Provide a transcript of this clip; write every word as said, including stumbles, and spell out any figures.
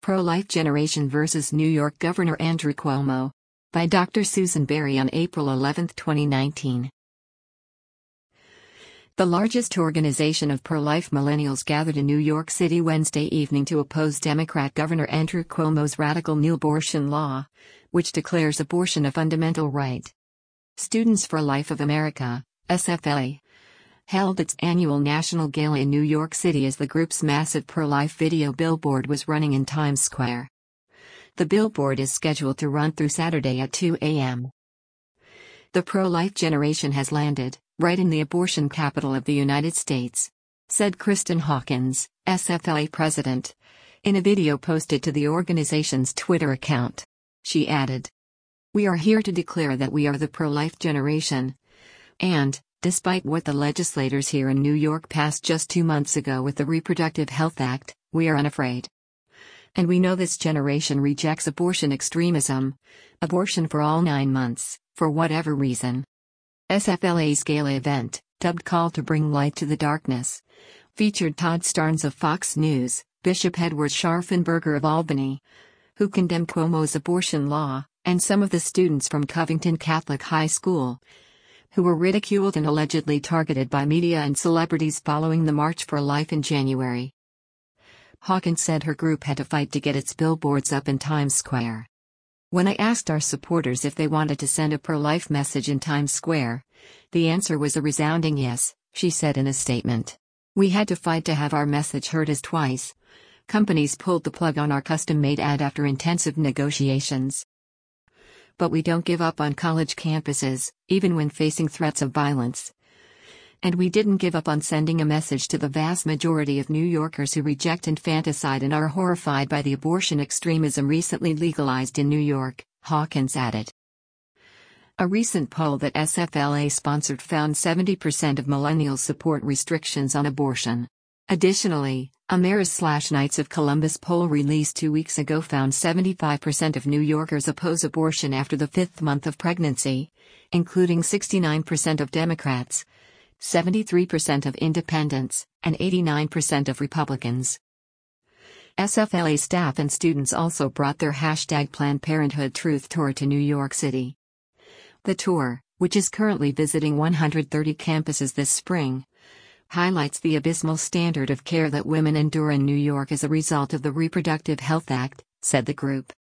Pro-Life Generation versus New York Governor Andrew Cuomo. By Doctor Susan Berry on April eleventh, twenty nineteen. The largest organization of pro-life millennials gathered in New York City Wednesday evening to oppose Democrat Governor Andrew Cuomo's radical new abortion law, which declares abortion a fundamental right. Students for Life of America, S F L A, held its annual national gala in New York City as the group's massive pro-life video billboard was running in Times Square. The billboard is scheduled to run through Saturday at two a m The pro-life generation has landed, right in the abortion capital of the United States, said Kristen Hawkins, S F L A president, in a video posted to the organization's Twitter account. She added, "We are here to declare that we are the pro-life generation. And, despite what the legislators here in New York passed just two months ago with the Reproductive Health Act, we are unafraid. And we know this generation rejects abortion extremism, abortion for all nine months, for whatever reason." S F L A's gala event, dubbed Call to Bring Light to the Darkness, featured Todd Starnes of Fox News, Bishop Edward Scharfenberger of Albany, who condemned Cuomo's abortion law, and some of the students from Covington Catholic High School, who were ridiculed and allegedly targeted by media and celebrities following the March for Life in January. Hawkins said her group had to fight to get its billboards up in Times Square. "When I asked our supporters if they wanted to send a pro-life message in Times Square, the answer was a resounding yes," she said in a statement. "We had to fight to have our message heard as twice. Companies pulled the plug on our custom-made ad after intensive negotiations. But we don't give up on college campuses, even when facing threats of violence. And we didn't give up on sending a message to the vast majority of New Yorkers who reject infanticide and are horrified by the abortion extremism recently legalized in New York," Hawkins added. A recent poll that S F L A sponsored found seventy percent of millennials support restrictions on abortion. Additionally, a Marist Knights of Columbus poll released two weeks ago found seventy-five percent of New Yorkers oppose abortion after the fifth month of pregnancy, including sixty-nine percent of Democrats, seventy-three percent of independents, and eighty-nine percent of Republicans. S F L A staff and students also brought their hashtag Planned Parenthood Truth Tour to New York City. The tour, which is currently visiting one hundred thirty campuses this spring, highlights the abysmal standard of care that women endure in New York as a result of the Reproductive Health Act, said the group.